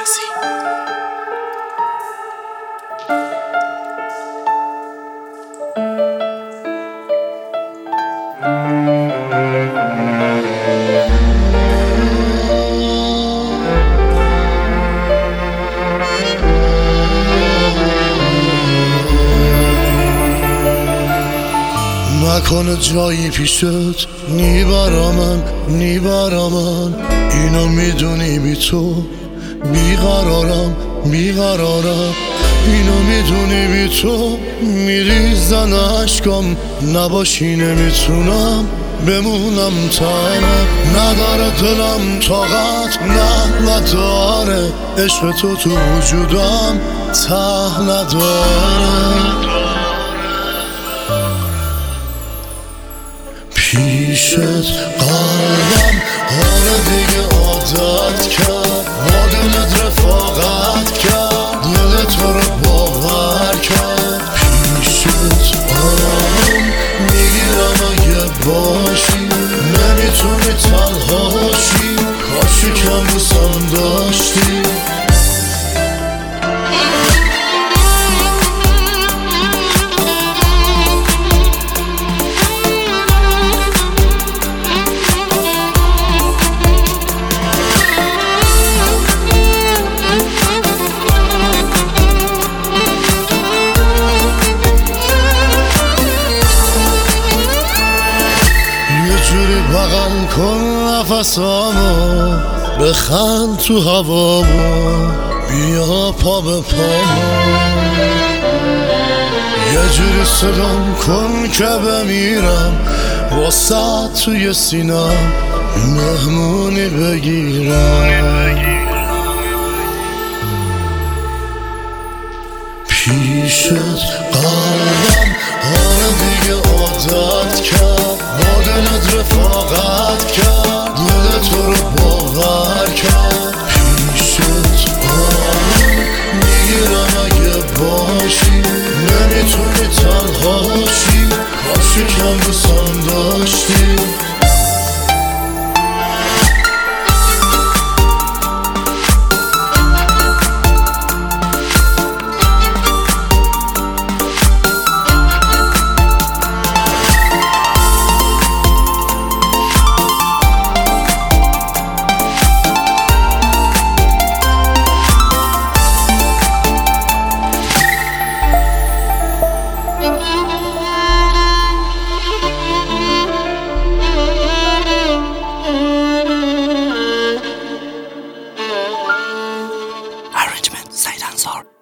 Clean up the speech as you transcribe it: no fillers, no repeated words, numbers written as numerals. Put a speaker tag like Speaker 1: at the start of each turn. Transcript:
Speaker 1: نکنه جایی پیشت نیبرامن اینو میدونی بی تو بیقرارم اینو میدونی بی تو میریزن عشقم نباشی نمیتونم بمونم تنها نداره دلم طاقت نداره عشق تو وجودم ته نداره پیشت قلبم حالا دیگه عادت کرد با دلت رفاقت کرد دل تو رو باور کرد پیشت آرام میگیرم اگه باشی نمیتونی تنهاشی کاشی کم دوستم داشتی بغل کن نفسامو بخند تو هوامو بیا پا به پامو یه جوری صدام کن که بمیرم واسه توی سینم مهمونی بگیرم پیشت قلبم آره دیگه عادت کرد با دلت رفاقت کرد دل تو رو باور کرد پیشت آرام میگیرم اگه باشی نمیتونی تنهاشی کاشی کم دوستم داشتی
Speaker 2: Said Ansar.